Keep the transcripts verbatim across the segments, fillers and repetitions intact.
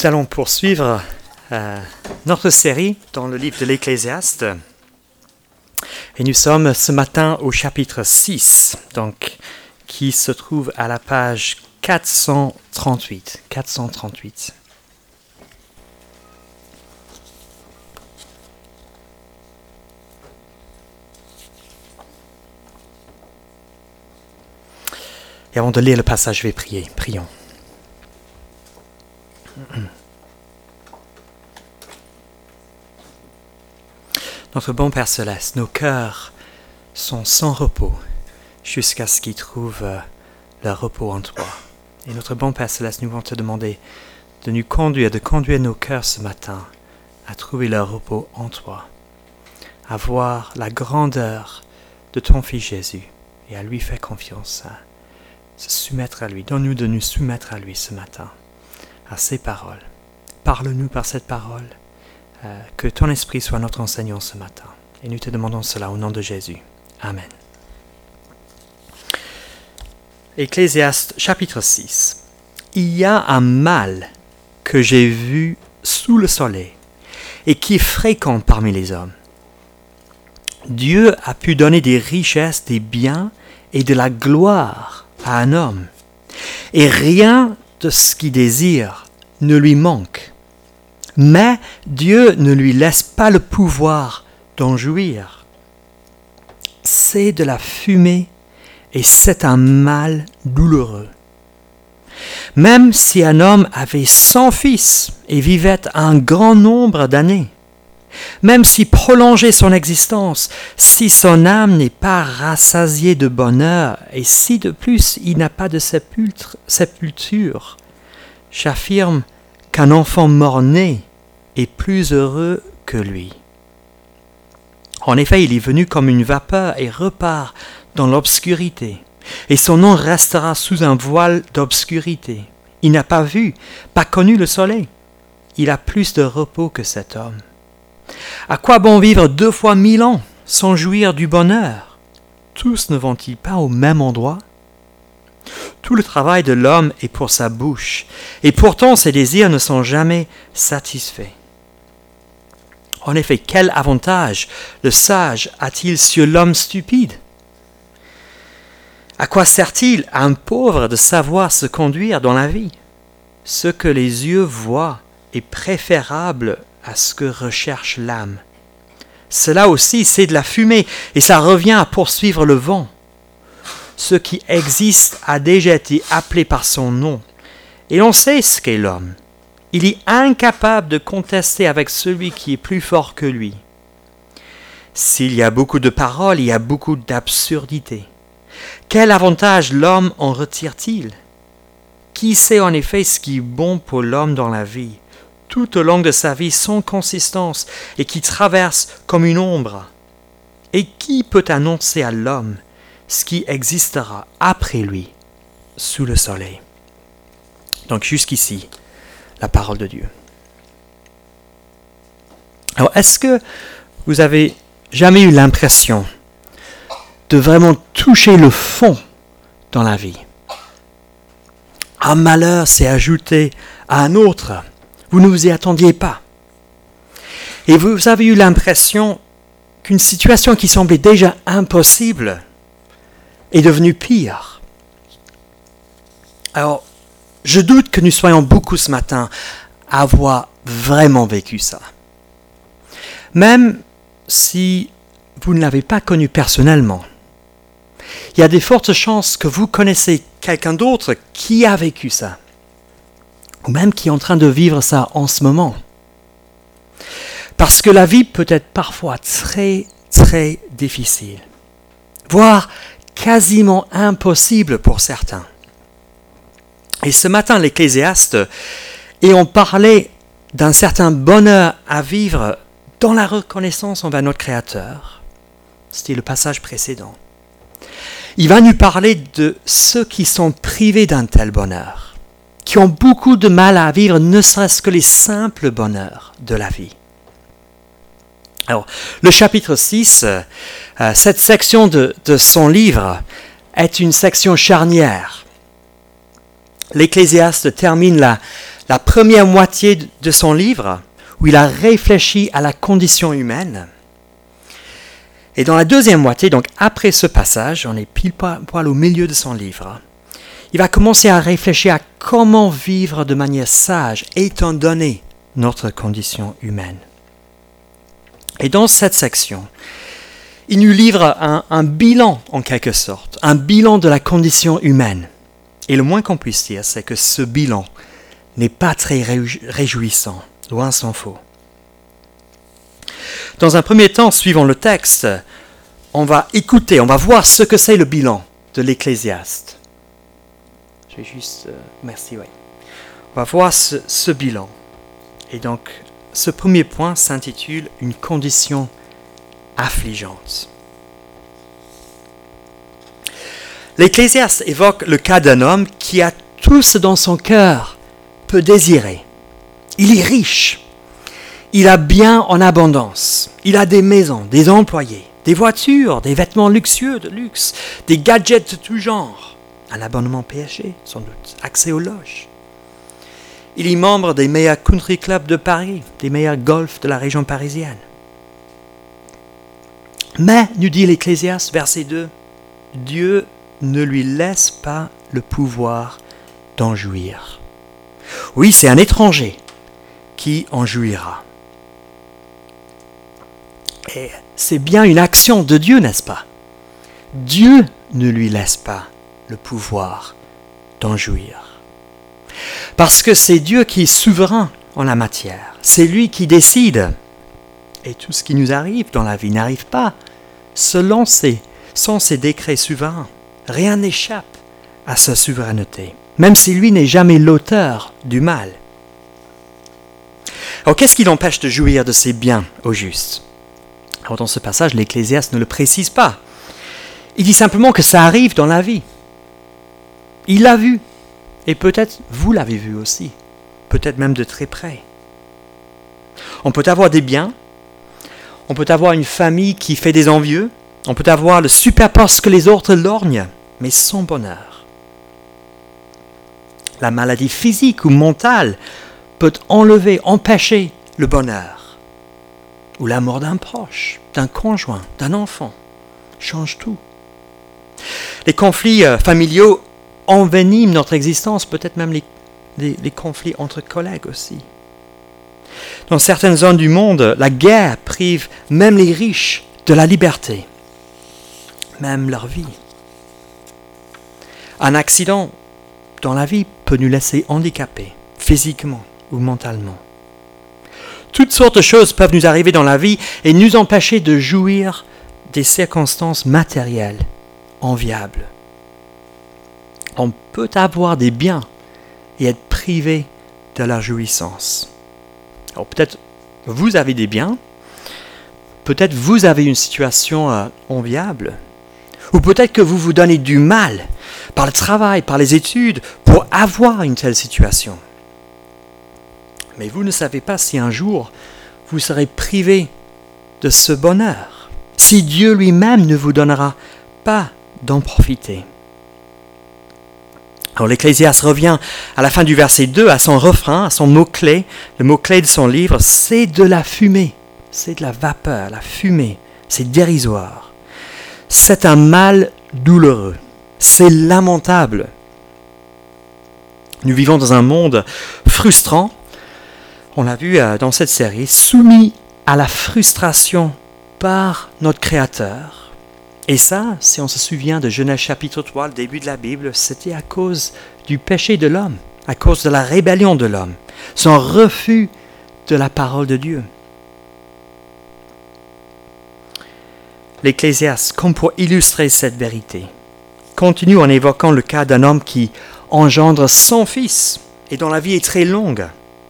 Nous allons poursuivre euh, notre série dans le livre de l'Ecclésiaste. Et nous sommes ce matin au chapitre six, donc, qui se trouve à la page quatre cent trente-huit. quatre cent trente-huit. Et avant de lire le passage, je vais prier. Prions. Notre bon Père Céleste, nos cœurs sont sans repos jusqu'à ce qu'ils trouvent euh, leur repos en toi. Et notre bon Père Céleste, nous voulons te demander de nous conduire, de conduire nos cœurs ce matin à trouver leur repos en toi, à voir la grandeur de ton Fils Jésus et à lui faire confiance, à se soumettre à lui. Donne-nous de nous soumettre à lui ce matin, à ses paroles. Parle-nous par cette parole. Euh, que ton esprit soit notre enseignant ce matin. Et nous te demandons cela au nom de Jésus. Amen. Ecclésiaste chapitre six. Il y a un mal que j'ai vu sous le soleil et qui est fréquent parmi les hommes. Dieu a pu donner des richesses, des biens et de la gloire à un homme. Et rien de ce qu'il désire ne lui manque. Mais Dieu ne lui laisse pas le pouvoir d'en jouir. C'est de la fumée et c'est un mal douloureux. Même si un homme avait cent fils et vivait un grand nombre d'années, même s'il prolongeait son existence, si son âme n'est pas rassasiée de bonheur et si de plus il n'a pas de sépulture, sépulture, j'affirme qu'un enfant mort-né est plus heureux que lui. En effet, il est venu comme une vapeur et repart dans l'obscurité, et son nom restera sous un voile d'obscurité. Il n'a pas vu, pas connu le soleil. Il a plus de repos que cet homme. À quoi bon vivre deux fois mille ans sans jouir du bonheur? Tous ne vont-ils pas au même endroit? Tout le travail de l'homme est pour sa bouche, et pourtant ses désirs ne sont jamais satisfaits. En effet, quel avantage le sage a-t-il sur l'homme stupide? À quoi sert-il à un pauvre de savoir se conduire dans la vie? Ce que les yeux voient est préférable à ce que recherche l'âme. Cela aussi, c'est de la fumée, et ça revient à poursuivre le vent. Ce qui existe a déjà été appelé par son nom. Et l'on sait ce qu'est l'homme. Il est incapable de contester avec celui qui est plus fort que lui. S'il y a beaucoup de paroles, il y a beaucoup d'absurdités. Quel avantage l'homme en retire-t-il? Qui sait en effet ce qui est bon pour l'homme dans la vie, tout au long de sa vie sans consistance et qui traverse comme une ombre? Et qui peut annoncer à l'homme ce qui existera après lui sous le soleil? Donc jusqu'ici, la parole de Dieu. Alors, est-ce que vous avez jamais eu l'impression de vraiment toucher le fond dans la vie? Un malheur s'est ajouté à un autre. Vous ne vous y attendiez pas. Et vous avez eu l'impression qu'une situation qui semblait déjà impossible est devenue pire. Alors, je doute que nous soyons beaucoup ce matin à avoir vraiment vécu ça. Même si vous ne l'avez pas connu personnellement, il y a de fortes chances que vous connaissez quelqu'un d'autre qui a vécu ça, ou même qui est en train de vivre ça en ce moment. Parce que la vie peut être parfois très, très difficile, voire quasiment impossible pour certains. Et ce matin, l'Ecclésiaste, et on parlait d'un certain bonheur à vivre dans la reconnaissance envers notre Créateur. C'était le passage précédent. Il va nous parler de ceux qui sont privés d'un tel bonheur, qui ont beaucoup de mal à vivre ne serait-ce que les simples bonheurs de la vie. Alors, le chapitre six, euh, cette section de, de son livre, est une section charnière. L'Ecclésiaste termine la, la première moitié de son livre, où il a réfléchi à la condition humaine. Et dans la deuxième moitié, donc après ce passage, on est pile poil au milieu de son livre, il va commencer à réfléchir à comment vivre de manière sage, étant donné notre condition humaine. Et dans cette section, il nous livre un, un bilan, en quelque sorte, un bilan de la condition humaine. Et le moins qu'on puisse dire, c'est que ce bilan n'est pas très réjouissant, loin s'en faut. Dans un premier temps, suivant le texte, on va écouter, on va voir ce que c'est le bilan de l'Ecclésiaste. Je vais juste... Euh, merci, oui. On va voir ce, ce bilan. Et donc, ce premier point s'intitule « Une condition affligeante ». L'Ecclésiaste évoque le cas d'un homme qui a tout ce dont son cœur peut désirer. Il est riche. Il a bien en abondance. Il a des maisons, des employés, des voitures, des vêtements luxueux de luxe, des gadgets de tout genre, un abonnement P S G, sans doute, accès aux loges. Il est membre des meilleurs country clubs de Paris, des meilleurs golfs de la région parisienne. Mais, nous dit l'Ecclésiaste, verset deux, Dieu ne lui laisse pas le pouvoir d'en jouir. Oui, c'est un étranger qui en jouira. Et c'est bien une action de Dieu, n'est-ce pas? Dieu ne lui laisse pas le pouvoir d'en jouir. Parce que c'est Dieu qui est souverain en la matière. C'est lui qui décide. Et tout ce qui nous arrive dans la vie n'arrive pas selon ses, sans ses décrets souverains. Rien n'échappe à sa souveraineté, même si lui n'est jamais l'auteur du mal. Alors qu'est-ce qui l'empêche de jouir de ses biens au juste? Alors dans ce passage, l'Ecclésiaste ne le précise pas. Il dit simplement que ça arrive dans la vie. Il l'a vu. Et peut-être vous l'avez vu aussi. Peut-être même de très près. On peut avoir des biens. On peut avoir une famille qui fait des envieux. On peut avoir le super poste que les autres lorgnent, mais sans bonheur. La maladie physique ou mentale peut enlever, empêcher le bonheur. Ou la mort d'un proche, d'un conjoint, d'un enfant, change tout. Les conflits euh, familiaux enveniment notre existence, peut-être même les, les, les conflits entre collègues aussi. Dans certaines zones du monde, la guerre prive même les riches de la liberté, même leur vie. Un accident dans la vie peut nous laisser handicapés, physiquement ou mentalement. Toutes sortes de choses peuvent nous arriver dans la vie et nous empêcher de jouir des circonstances matérielles enviables. On peut avoir des biens et être privé de la jouissance. Alors peut-être vous avez des biens, peut-être vous avez une situation euh, enviable, ou peut-être que vous vous donnez du mal par le travail, par les études, pour avoir une telle situation. Mais vous ne savez pas si un jour vous serez privé de ce bonheur, si Dieu lui-même ne vous donnera pas d'en profiter. Alors l'Ecclésiaste revient à la fin du verset deux à son refrain, à son mot-clé. Le mot-clé de son livre, c'est de la fumée, c'est de la vapeur, la fumée, c'est dérisoire. C'est un mal douloureux, c'est lamentable. Nous vivons dans un monde frustrant, on l'a vu dans cette série, soumis à la frustration par notre Créateur. Et ça, si on se souvient de Genèse chapitre trois, le début de la Bible, c'était à cause du péché de l'homme, à cause de la rébellion de l'homme, son refus de la parole de Dieu. L'Ecclésiaste, comme pour illustrer cette vérité, continue en évoquant le cas d'un homme qui engendre son fils et dont la vie est très longue.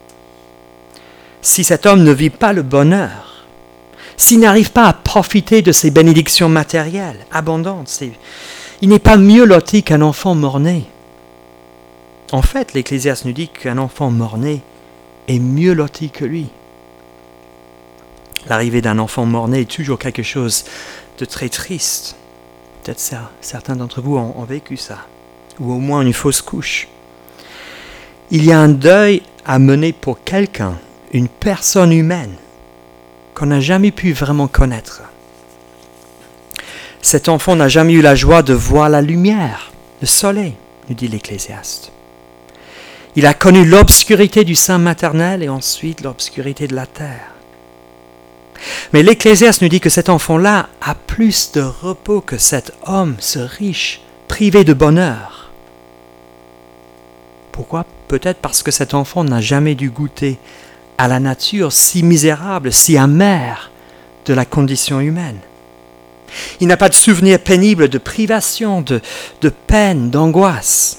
Si cet homme ne vit pas le bonheur, s'il n'arrive pas à profiter de ses bénédictions matérielles abondantes, c'est, il n'est pas mieux loti qu'un enfant mort-né. En fait, l'Ecclésiaste nous dit qu'un enfant mort-né est mieux loti que lui. L'arrivée d'un enfant mort-né est toujours quelque chose de très triste. Peut-être ça, certains d'entre vous ont, ont vécu ça, ou au moins une fausse couche. Il y a un deuil a mené pour quelqu'un, une personne humaine, qu'on n'a jamais pu vraiment connaître. Cet enfant n'a jamais eu la joie de voir la lumière, le soleil, nous dit l'Ecclésiaste. Il a connu l'obscurité du sein maternel et ensuite l'obscurité de la terre. Mais l'Ecclésiaste nous dit que cet enfant-là a plus de repos que cet homme, ce riche, privé de bonheur. Pourquoi ? Peut-être parce que cet enfant n'a jamais dû goûter à la nature si misérable, si amère de la condition humaine. Il n'a pas de souvenir pénible de privation, de, de peine, d'angoisse.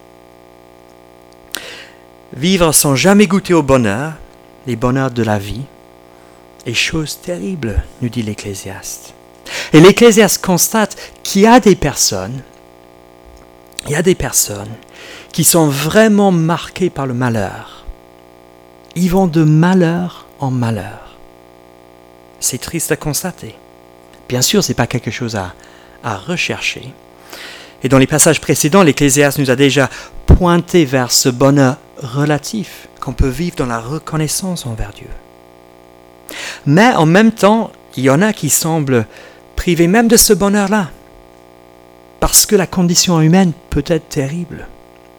Vivre sans jamais goûter au bonheur, les bonheurs de la vie, est chose terrible, nous dit l'Ecclésiaste. Et l'Ecclésiaste constate qu'il y a des personnes, il y a des personnes qui sont vraiment marquées par le malheur. Ils vont de malheur en malheur. C'est triste à constater. Bien sûr, ce n'est pas quelque chose à, à rechercher. Et dans les passages précédents, l'Ecclésiaste nous a déjà pointé vers ce bonheur relatif qu'on peut vivre dans la reconnaissance envers Dieu. Mais en même temps, il y en a qui semblent privés même de ce bonheur-là, parce que la condition humaine peut être terrible.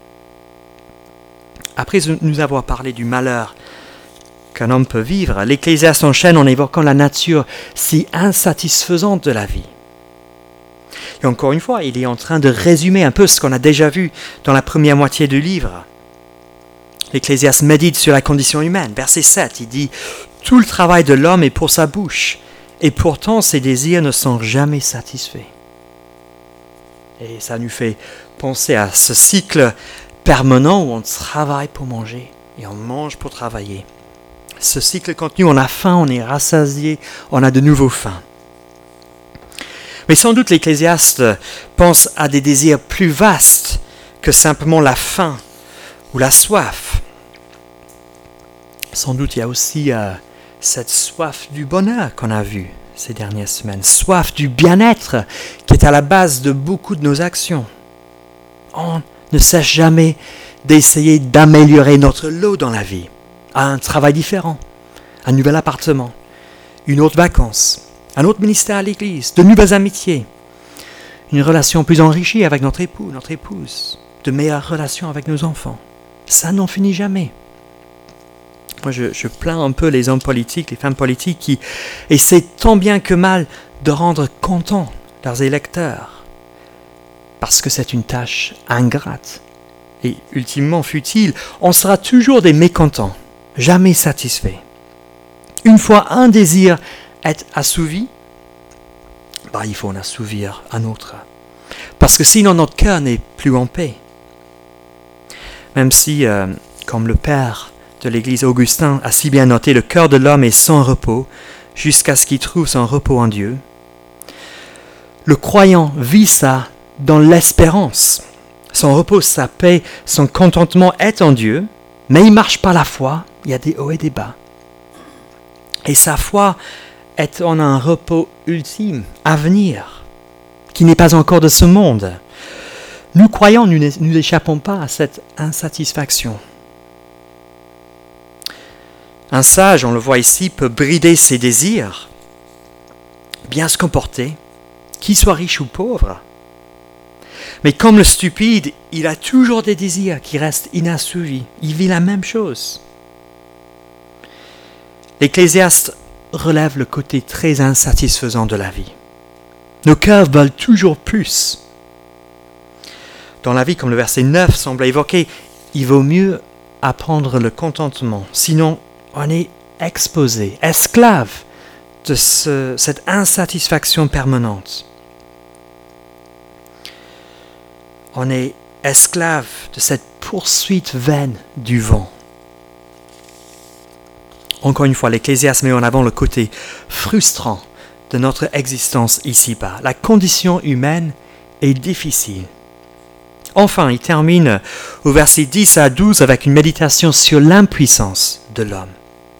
Après nous avoir parlé du malheur qu'un homme peut vivre, l'Ecclésiaste enchaîne en évoquant la nature si insatisfaisante de la vie. Et encore une fois, il est en train de résumer un peu ce qu'on a déjà vu dans la première moitié du livre. L'Ecclésiaste médite sur la condition humaine. Verset sept, il dit « Tout le travail de l'homme est pour sa bouche, et pourtant ses désirs ne sont jamais satisfaits. » Et ça nous fait penser à ce cycle permanent où on travaille pour manger et on mange pour travailler. Ce cycle continue, on a faim, on est rassasié, on a de nouveau faim. Mais sans doute l'Ecclésiaste pense à des désirs plus vastes que simplement la faim ou la soif. Sans doute il y a aussi euh, cette soif du bonheur qu'on a vue ces dernières semaines, soif du bien-être qui est à la base de beaucoup de nos actions. On ne cesse jamais d'essayer d'améliorer notre lot dans la vie, un travail différent, un nouvel appartement, une autre vacance, un autre ministère à l'église, de nouvelles amitiés, une relation plus enrichie avec notre époux, notre épouse, de meilleures relations avec nos enfants. Ça n'en finit jamais. Moi, je, je plains un peu les hommes politiques, les femmes politiques qui essaient tant bien que mal de rendre contents leurs électeurs, parce que c'est une tâche ingrate et ultimement futile. On sera toujours des mécontents, jamais satisfaits. Une fois un désir est assouvi, bah, il faut en assouvir un autre, parce que sinon notre cœur n'est plus en paix. Même si, euh, comme le Père de l'Église Augustin a si bien noté, le cœur de l'homme est sans repos jusqu'à ce qu'il trouve son repos en Dieu. Le croyant vit ça dans l'espérance. Son repos, sa paix, son contentement est en Dieu, mais il marche par la foi, il y a des hauts et des bas. Et sa foi est en un repos ultime, à venir, qui n'est pas encore de ce monde. Nous croyants, nous n'échappons pas à cette insatisfaction. Un sage, on le voit ici, peut brider ses désirs, bien se comporter, qu'il soit riche ou pauvre. Mais comme le stupide, il a toujours des désirs qui restent inassouvis. Il vit la même chose. L'Ecclésiaste relève le côté très insatisfaisant de la vie. Nos cœurs veulent toujours plus. Dans la vie, comme le verset neuf semble évoquer, il vaut mieux apprendre le contentement, sinon on est exposé, esclave de ce, cette insatisfaction permanente. On est esclave de cette poursuite vaine du vent. Encore une fois, l'Ecclésiaste met en avant le côté frustrant de notre existence ici-bas. La condition humaine est difficile. Enfin, il termine au verset dix à douze avec une méditation sur l'impuissance de l'homme.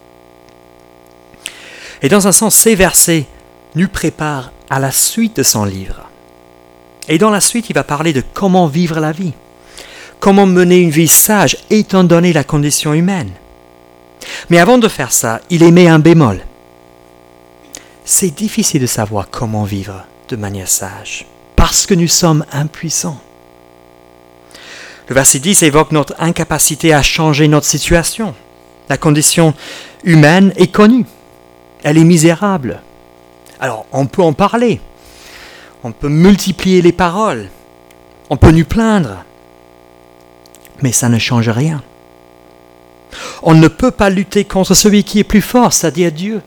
Et dans un sens, ces versets nous préparent à la suite de son livre. Et dans la suite, il va parler de comment vivre la vie. comment mener une vie sage étant donné la condition humaine. Mais avant de faire ça, il émet un bémol. C'est difficile de savoir comment vivre de manière sage, parce que nous sommes impuissants. Le verset dix évoque notre incapacité à changer notre situation. La condition humaine est connue. Elle est misérable. Alors, on peut en parler. On peut multiplier les paroles. On peut nous plaindre. Mais ça ne change rien. On ne peut pas lutter contre celui qui est plus fort, c'est-à-dire Dieu.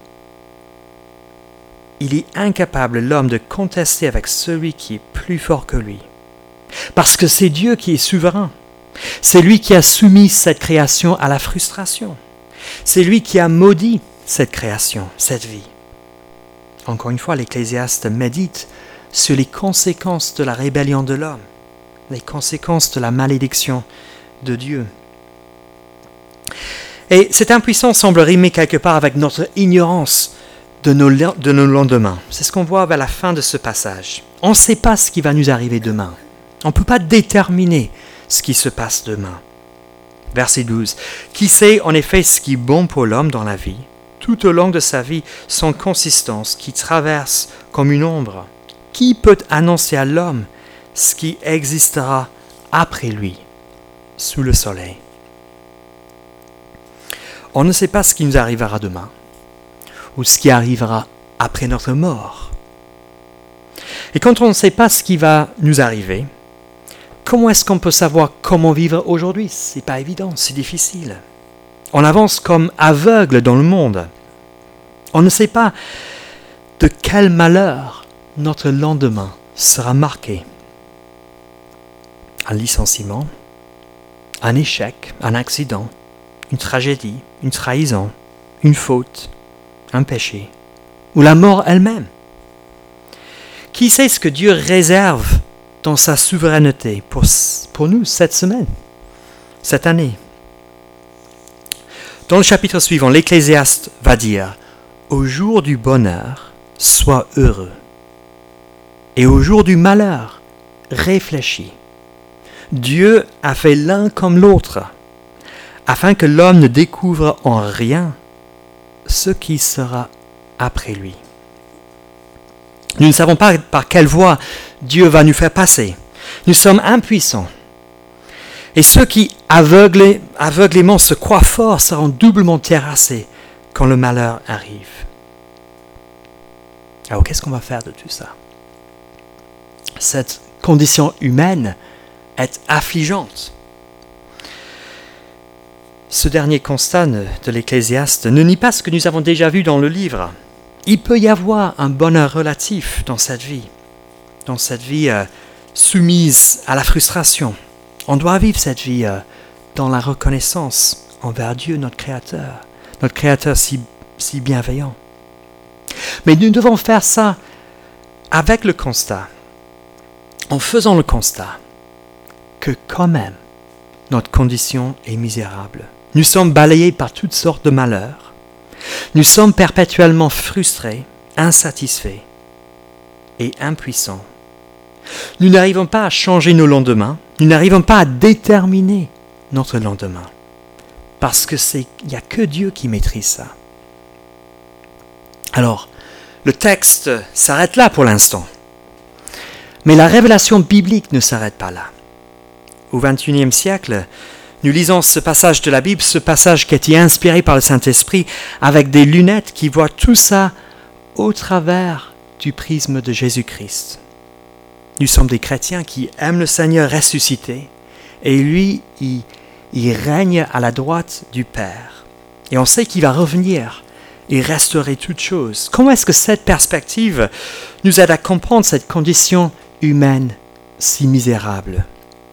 Il est incapable, l'homme, de contester avec celui qui est plus fort que lui. Parce que c'est Dieu qui est souverain. C'est lui qui a soumis cette création à la frustration. C'est lui qui a maudit cette création, cette vie. Encore une fois, l'Ecclésiaste médite sur les conséquences de la rébellion de l'homme, les conséquences de la malédiction de Dieu. Et cette impuissance semble rimer quelque part avec notre ignorance de nos, de nos lendemains. C'est ce qu'on voit vers la fin de ce passage. On ne sait pas ce qui va nous arriver demain. On ne peut pas déterminer ce qui se passe demain. Verset douze. Qui sait en effet ce qui est bon pour l'homme dans la vie, tout au long de sa vie, sans consistance, qui traverse comme une ombre? Qui peut annoncer à l'homme ce qui existera après lui, sous le soleil? On ne sait pas ce qui nous arrivera demain, ou ce qui arrivera après notre mort. Et quand on ne sait pas ce qui va nous arriver, comment est-ce qu'on peut savoir comment vivre aujourd'hui? C'est pas évident, c'est difficile. On avance comme aveugle dans le monde. On ne sait pas de quel malheur notre lendemain sera marqué. Un licenciement, un échec, un accident, une tragédie, une trahison, une faute, un péché, ou la mort elle-même. Qui sait ce que Dieu réserve dans sa souveraineté pour, pour nous cette semaine, cette année? Dans le chapitre suivant, l'Ecclésiaste va dire « Au jour du bonheur, sois heureux, et au jour du malheur, réfléchis. Dieu a fait l'un comme l'autre, afin que l'homme ne découvre en rien ce qui sera après lui. » Nous ne savons pas par quelle voie Dieu va nous faire passer. Nous sommes impuissants. Et ceux qui aveuglés, aveuglément se croient forts seront doublement terrassés quand le malheur arrive. Alors qu'est-ce qu'on va faire de tout ça? Cette condition humaine est affligeante. Ce dernier constat de l'Ecclésiaste ne nie pas ce que nous avons déjà vu dans le livre. Il peut y avoir un bonheur relatif dans cette vie, dans cette vie euh, soumise à la frustration. On doit vivre cette vie euh, dans la reconnaissance envers Dieu, notre Créateur, notre Créateur si, si bienveillant. Mais nous devons faire ça avec le constat, en faisant le constat que quand même, notre condition est misérable. Nous sommes balayés par toutes sortes de malheurs. Nous sommes perpétuellement frustrés, insatisfaits et impuissants. Nous n'arrivons pas à changer nos lendemains, nous n'arrivons pas à déterminer notre lendemain, parce que c'est, il n'y a que Dieu qui maîtrise ça. Alors, le texte s'arrête là pour l'instant, mais la révélation biblique ne s'arrête pas là. Au vingt et unième siècle, nous lisons ce passage de la Bible, ce passage qui a été inspiré par le Saint-Esprit, avec des lunettes qui voient tout ça au travers du prisme de Jésus-Christ. Nous sommes des chrétiens qui aiment le Seigneur ressuscité, et lui, il, il règne à la droite du Père. Et on sait qu'il va revenir et restaurer toutes choses. Comment est-ce que cette perspective nous aide à comprendre cette condition humaine si misérable?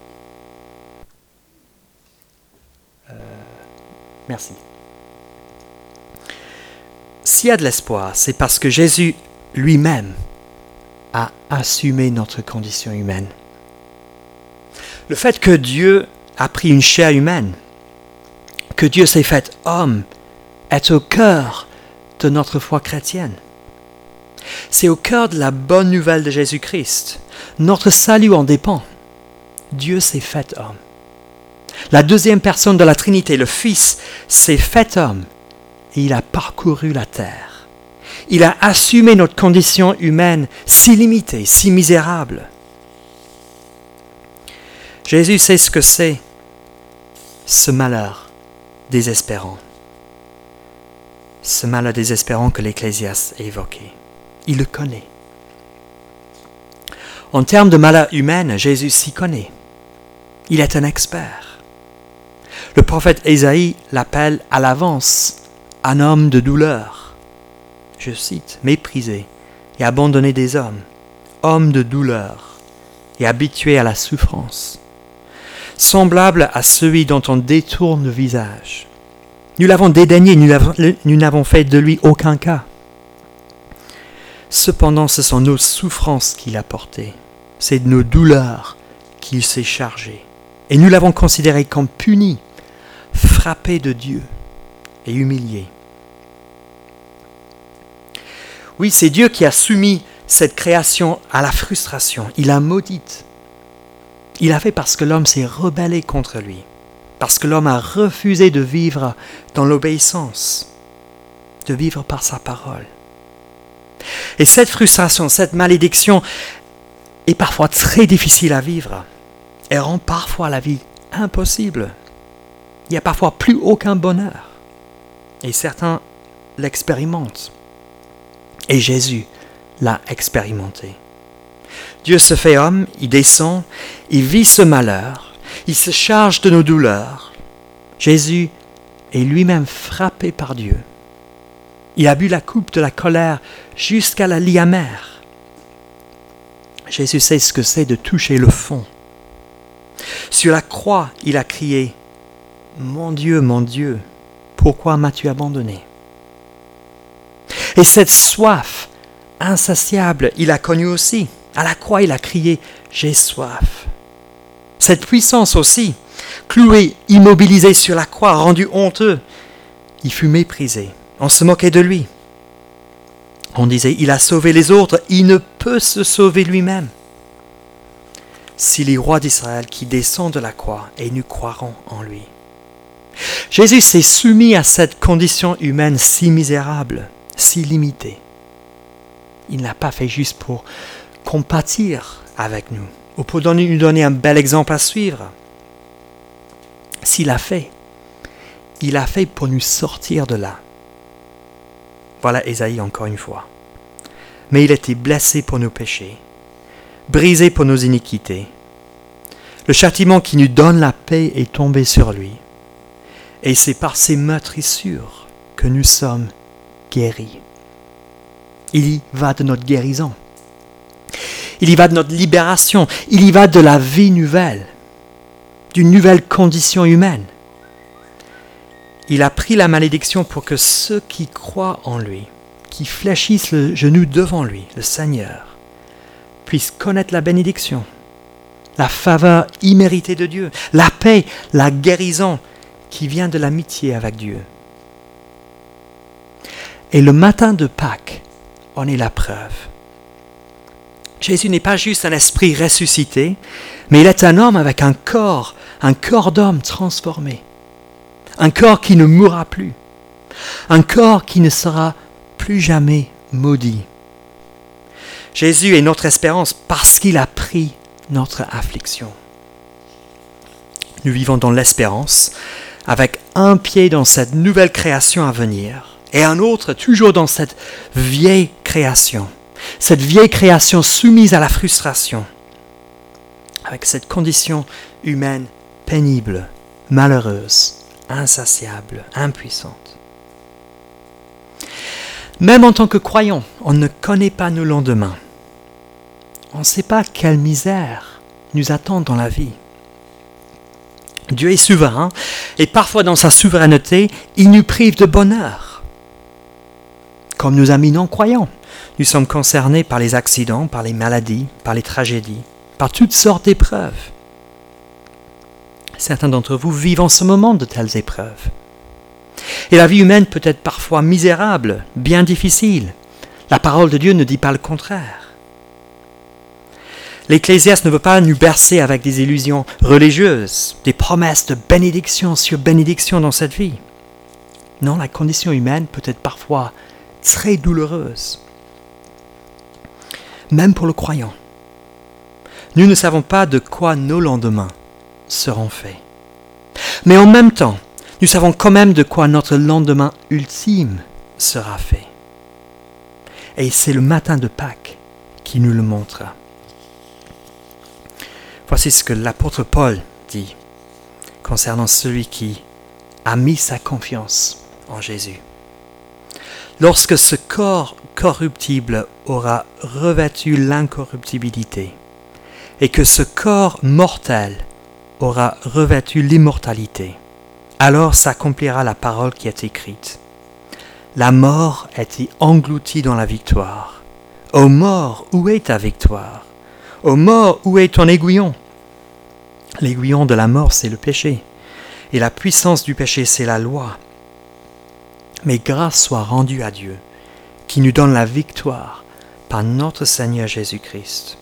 Merci. S'il y a de l'espoir, c'est parce que Jésus lui-même a assumé notre condition humaine. Le fait que Dieu a pris une chair humaine, que Dieu s'est fait homme, est au cœur de notre foi chrétienne. C'est au cœur de la bonne nouvelle de Jésus-Christ. Notre salut en dépend. Dieu s'est fait homme. La deuxième personne de la Trinité, le Fils, s'est fait homme et il a parcouru la terre. Il a assumé notre condition humaine si limitée, si misérable. Jésus sait ce que c'est, ce malheur désespérant. Ce malheur désespérant que l'Ecclésiaste a évoqué. Il le connaît. En termes de malheur humain, Jésus s'y connaît. Il est un expert. Le prophète Ésaïe l'appelle à l'avance un homme de douleur. Je cite, méprisé et abandonné des hommes, homme de douleur et habitué à la souffrance, semblable à celui dont on détourne le visage. Nous l'avons dédaigné, nous, l'avons, nous n'avons fait de lui aucun cas. Cependant, ce sont nos souffrances qu'il a portées, c'est de nos douleurs qu'il s'est chargé. Et nous l'avons considéré comme puni, frappé de Dieu et humilié. Oui, c'est Dieu qui a soumis cette création à la frustration. Il l'a maudite. Il l'a fait parce que l'homme s'est rebellé contre lui, parce que l'homme a refusé de vivre dans l'obéissance, de vivre par sa parole. Et cette frustration, cette malédiction est parfois très difficile à vivre. Elle rend parfois la vie impossible. Il n'y a parfois plus aucun bonheur. Et certains l'expérimentent. Et Jésus l'a expérimenté. Dieu se fait homme, il descend, il vit ce malheur, il se charge de nos douleurs. Jésus est lui-même frappé par Dieu. Il a bu la coupe de la colère jusqu'à la lie amère. Jésus sait ce que c'est de toucher le fond. Sur la croix, il a crié « Mon Dieu, mon Dieu, pourquoi m'as-tu abandonné ?» Et cette soif insatiable, il a connu aussi. À la croix, il a crié « J'ai soif ». Cette puissance aussi, cloué, immobilisé sur la croix, rendu honteux, il fut méprisé. On se moquait de lui. On disait « Il a sauvé les autres, il ne peut se sauver lui-même ». S'il est roi d'Israël qui descend de la croix et nous croirons en lui. Jésus s'est soumis à cette condition humaine si misérable, si limitée. Il ne l'a pas fait juste pour compatir avec nous, ou pour donner, nous donner un bel exemple à suivre. S'il l'a fait, il l'a fait pour nous sortir de là. Voilà Ésaïe encore une fois. Mais il a été blessé pour nos péchés, brisé pour nos iniquités. Le châtiment qui nous donne la paix est tombé sur lui. Et c'est par ses meurtrissures que nous sommes guéris. Il y va de notre guérison. Il y va de notre libération. Il y va de la vie nouvelle, d'une nouvelle condition humaine. Il a pris la malédiction pour que ceux qui croient en lui, qui fléchissent le genou devant lui, le Seigneur, puissent connaître la bénédiction, la faveur imméritée de Dieu, la paix, la guérison qui vient de l'amitié avec Dieu. Et le matin de Pâques, on est la preuve. Jésus n'est pas juste un esprit ressuscité, mais il est un homme avec un corps, un corps d'homme transformé. Un corps qui ne mourra plus. Un corps qui ne sera plus jamais maudit. Jésus est notre espérance parce qu'il a pris notre affliction. Nous vivons dans l'espérance, avec un pied dans cette nouvelle création à venir, et un autre toujours dans cette vieille création. Cette vieille création soumise à la frustration, avec cette condition humaine pénible, malheureuse, insatiable, impuissante. Même en tant que croyant, on ne connaît pas nos lendemains. On ne sait pas quelle misère nous attend dans la vie. Dieu est souverain et parfois dans sa souveraineté, il nous prive de bonheur. Comme nos amis non-croyants, nous sommes concernés par les accidents, par les maladies, par les tragédies, par toutes sortes d'épreuves. Certains d'entre vous vivent en ce moment de telles épreuves. Et la vie humaine peut être parfois misérable, bien difficile. La parole de Dieu ne dit pas le contraire. L'Ecclésiaste ne veut pas nous bercer avec des illusions religieuses, des promesses de bénédiction sur bénédiction dans cette vie. Non, la condition humaine peut être parfois très douloureuse, même pour le croyant. Nous ne savons pas de quoi nos lendemains seront faits. Mais en même temps, nous savons quand même de quoi notre lendemain ultime sera fait. Et c'est le matin de Pâques qui nous le montre. Voici ce que l'apôtre Paul dit concernant celui qui a mis sa confiance en Jésus. Lorsque ce corps corruptible aura revêtu l'incorruptibilité, et que ce corps mortel aura revêtu l'immortalité, alors s'accomplira la parole qui est écrite. La mort était engloutie dans la victoire. Ô mort, où est ta victoire? Ô mort, où est ton aiguillon? L'aiguillon de la mort, c'est le péché, et la puissance du péché, c'est la loi. Mais grâce soit rendue à Dieu, qui nous donne la victoire par notre Seigneur Jésus-Christ.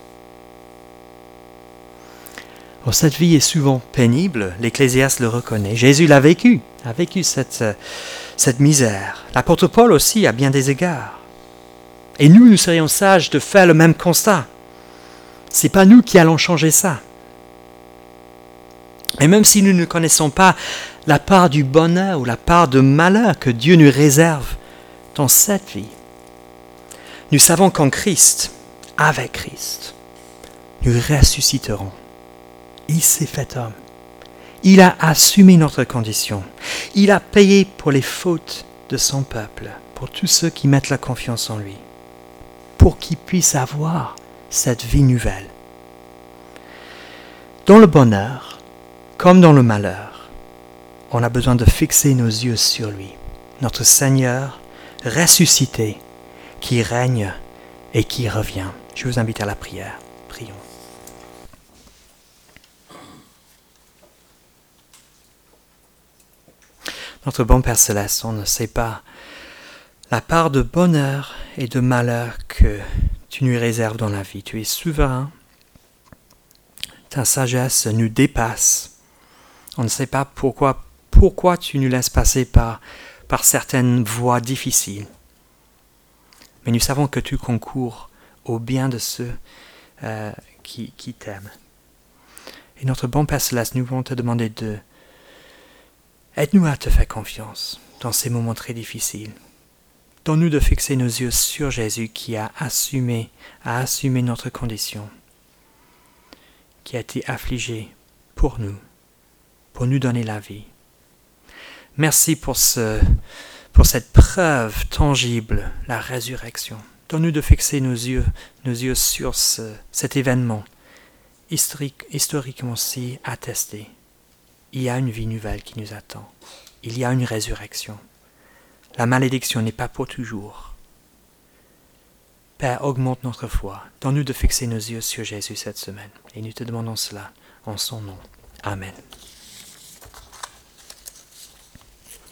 Bon, cette vie est souvent pénible, l'Ecclésiaste le reconnaît. Jésus l'a vécu, a vécu cette, cette misère. L'apôtre Paul aussi, à bien des égards. Et nous, nous serions sages de faire le même constat. Ce n'est pas nous qui allons changer ça. Et même si nous ne connaissons pas la part du bonheur ou la part de malheur que Dieu nous réserve dans cette vie, nous savons qu'en Christ, avec Christ, nous ressusciterons. Il s'est fait homme. Il a assumé notre condition. Il a payé pour les fautes de son peuple, pour tous ceux qui mettent la confiance en lui, pour qu'ils puissent avoir cette vie nouvelle. Dans le bonheur, comme dans le malheur, on a besoin de fixer nos yeux sur lui, notre Seigneur ressuscité, qui règne et qui revient. Je vous invite à la prière. Prions. Notre bon Père Céleste, on ne sait pas la part de bonheur et de malheur que tu nous réserves dans la vie. Tu es souverain. Ta sagesse nous dépasse. On ne sait pas pourquoi, pourquoi tu nous laisses passer par, par certaines voies difficiles. Mais nous savons que tu concours au bien de ceux euh, qui, qui t'aiment. Et notre bon Père Céleste, nous voulons te demander de aide-nous à te faire confiance dans ces moments très difficiles. Donne-nous de fixer nos yeux sur Jésus qui a assumé, a assumé notre condition, qui a été affligé pour nous, pour nous donner la vie. Merci pour, ce, pour cette preuve tangible, la résurrection. Donne-nous de fixer nos yeux, nos yeux sur ce, cet événement historique, historiquement si attesté. Il y a une vie nouvelle qui nous attend. Il y a une résurrection. La malédiction n'est pas pour toujours. Père, augmente notre foi. Donne-nous de fixer nos yeux sur Jésus cette semaine. Et nous te demandons cela en son nom. Amen.